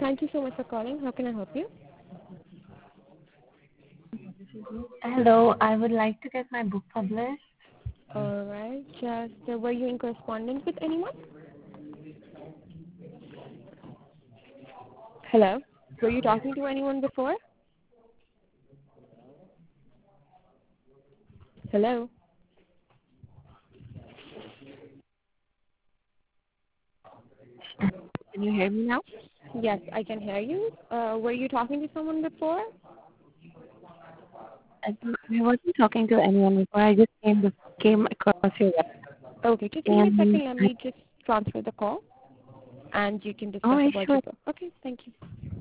Thank you so much for calling. How can I help you? Hello, I would like to get my book published. All right. Just were you in correspondence with anyone? Hello. Were you talking to anyone before? Hello. Can you hear me now? Yes, I can hear you. Were you talking to someone before? I wasn't talking to anyone before. I just came across your Okay, just website give me a and second. Let me just transfer the call, and you can all discuss right, about sure. your book. Okay, thank you.